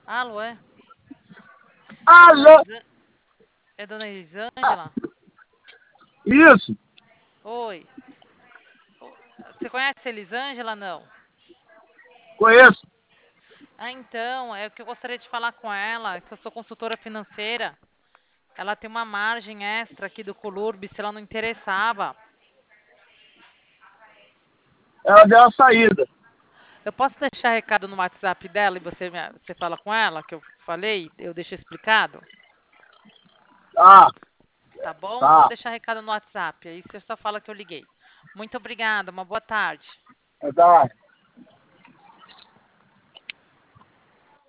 Alô, é? Alô? É dona Elisângela? Isso, Oi. Você conhece a Elisângela, não? conheço. Ah, então, é que eu gostaria de falar com ela, que eu sou consultora financeira. Ela tem uma margem extra aqui do Colurb, se ela não interessava. Ela deu a saída. Eu posso deixar recado no WhatsApp dela e você fala com ela, que eu falei, eu deixo explicado? Tá, Tá bom? Vou tá. deixar recado no WhatsApp, aí você só fala que eu liguei. Muito obrigada, uma boa tarde. Tá.